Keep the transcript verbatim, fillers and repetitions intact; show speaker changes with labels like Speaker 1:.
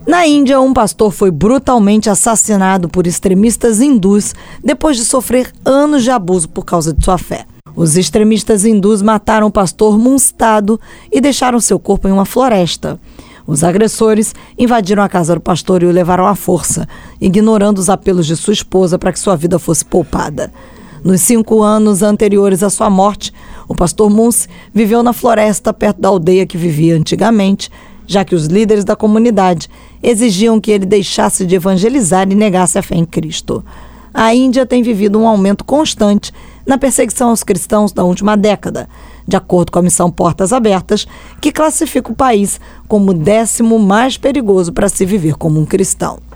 Speaker 1: Na Índia, um pastor foi brutalmente assassinado por extremistas hindus depois de sofrer anos de abuso por causa de sua fé. Os extremistas hindus mataram o pastor Munstado e deixaram seu corpo em uma floresta. Os agressores invadiram a casa do pastor e o levaram à força, ignorando os apelos de sua esposa para que sua vida fosse poupada. Nos cinco anos anteriores à sua morte, o pastor Munsi viveu na floresta perto da aldeia que vivia antigamente, já que os líderes da comunidade exigiam que ele deixasse de evangelizar e negasse a fé em Cristo. A Índia tem vivido um aumento constante na perseguição aos cristãos da última década, de acordo com a missão Portas Abertas, que classifica o país como o décimo mais perigoso para se viver como um cristão.